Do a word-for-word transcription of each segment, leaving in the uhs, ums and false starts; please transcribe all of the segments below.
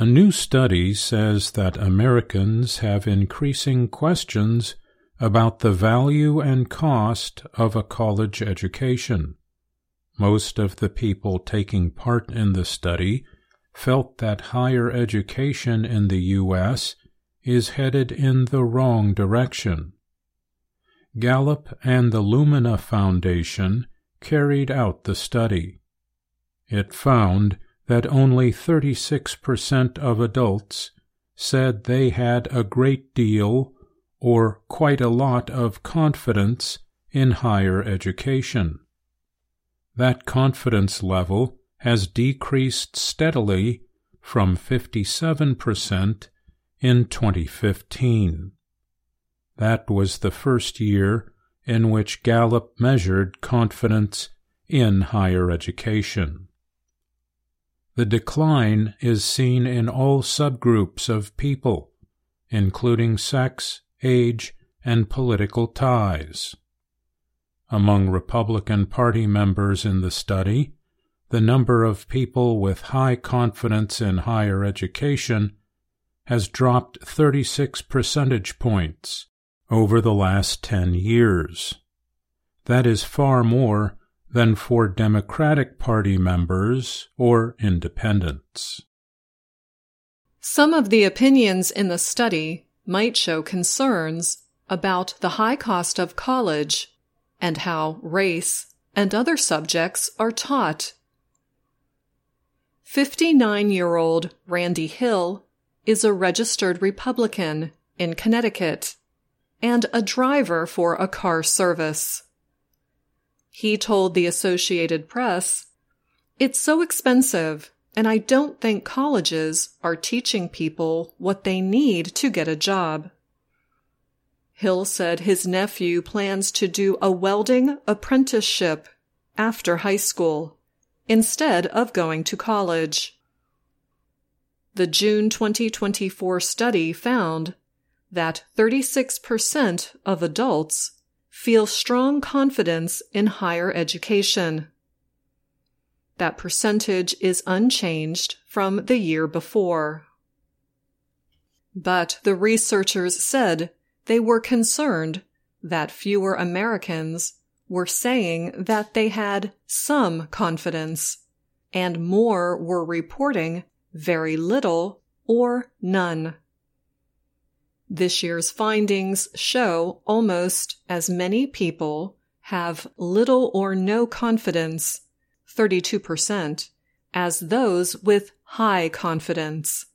A new study says that Americans have increasing questions about the value and cost of a college education. Most of the people taking part in the study felt that higher education in the U S is headed in the wrong direction. Gallup and the Lumina Foundation carried out the study. It found that only thirty-six percent of adults said they had a great deal or quite a lot of confidence in higher education. That confidence level has decreased steadily from fifty-seven percent in twenty fifteen. That was the first year in which Gallup measured confidence in higher education. The decline is seen in all subgroups of people, including sex, age, and political ties. Among Republican Party members in the study, the number of people with high confidence in higher education has dropped thirty-six percentage points over the last ten years. That is far more than for Democratic Party members or independents. Some of the opinions in the study might show concerns about the high cost of college and how race and other subjects are taught. fifty-nine-year-old Randy Hill is a registered Republican in Connecticut and a driver for a car service. He told the Associated Press, "It's so expensive, and I don't think colleges are teaching people what they need to get a job." Hill said his nephew plans to do a welding apprenticeship after high school, instead of going to college. The June twenty twenty-four study found that thirty-six percent of adults feel strong confidence in higher education. That percentage is unchanged from the year before. But the researchers said they were concerned that fewer Americans were saying that they had some confidence, and more were reporting very little or none. This year's findings show almost as many people have little or no confidence, thirty-two percent, as those with high confidence.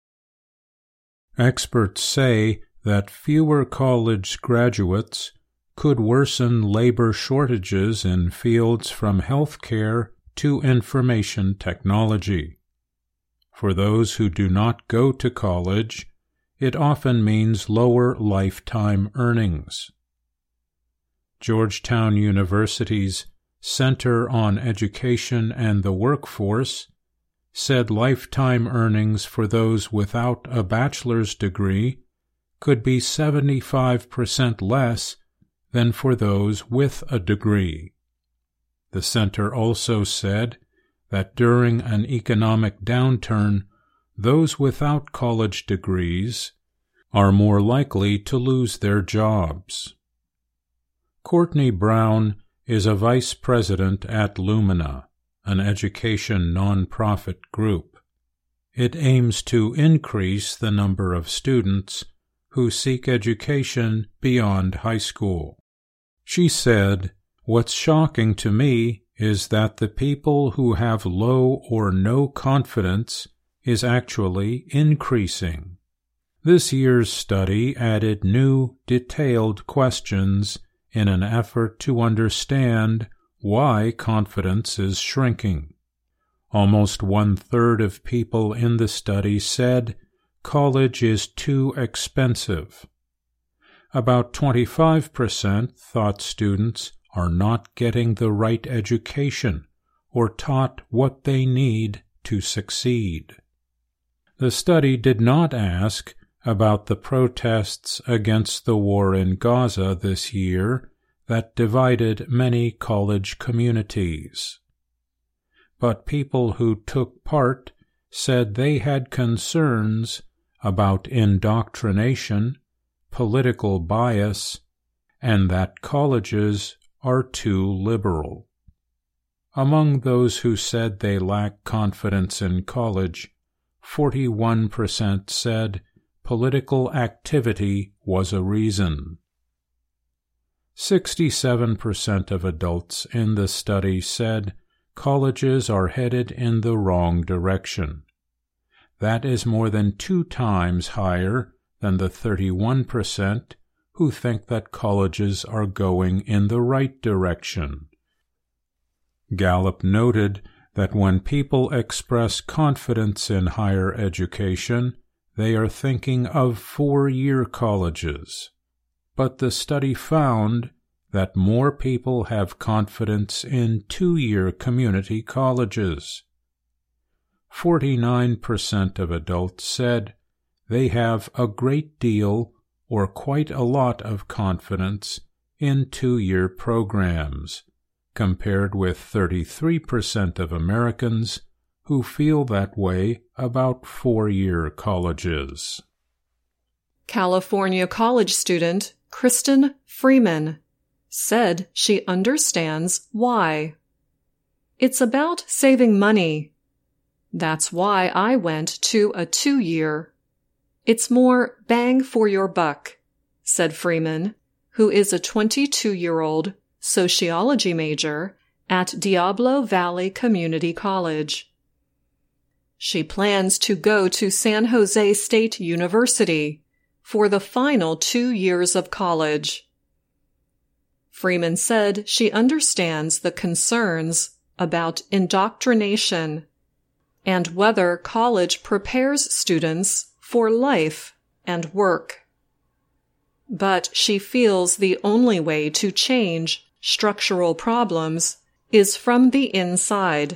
Experts say that fewer college graduates could worsen labor shortages in fields from healthcare to information technology. For those who do not go to college, it often means lower lifetime earnings. Georgetown University's Center on Education and the Workforce said lifetime earnings for those without a bachelor's degree could be seventy-five percent less than for those with a degree. The center also said that during an economic downturn, those without college degrees are more likely to lose their jobs. Courtney Brown is a vice president at Lumina, an education nonprofit group. It aims to increase the number of students who seek education beyond high school. She said, "What's shocking to me is that the people who have low or no confidence is actually increasing." This year's study added new, detailed questions in an effort to understand why confidence is shrinking. Almost one-third of people in the study said college is too expensive. About twenty-five percent thought students are not getting the right education or taught what they need to succeed. The study did not ask about the protests against the war in Gaza this year that divided many college communities. But people who took part said they had concerns about indoctrination, political bias, and that colleges are too liberal. Among those who said they lack confidence in college, forty-one percent said political activity was a reason. sixty-seven percent of adults in the study said colleges are headed in the wrong direction. That is more than two times higher than the thirty-one percent who think that colleges are going in the right direction. Gallup noted that when people express confidence in higher education, they are thinking of four-year colleges. But the study found that more people have confidence in two-year community colleges. forty-nine percent of adults said they have a great deal or quite a lot of confidence in two-year programs, compared with thirty-three percent of Americans who feel that way about four-year colleges. California college student Kristen Freeman said she understands why. It's about saving money. That's why I went to a two-year. It's more bang for your buck, said Freeman, who is a twenty-two-year-old sociology major at Diablo Valley Community College. She plans to go to San Jose State University for the final two years of college. Freeman said she understands the concerns about indoctrination and whether college prepares students for life and work. But she feels the only way to change structural problems is from the inside.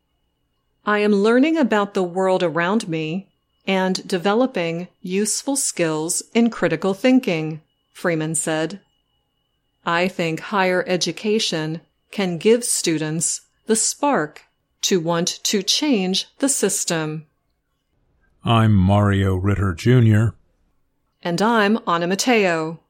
I am learning about the world around me and developing useful skills in critical thinking, Freeman said. I think higher education can give students the spark to want to change the system. I'm Mario Ritter, Junior And I'm Anna Mateo.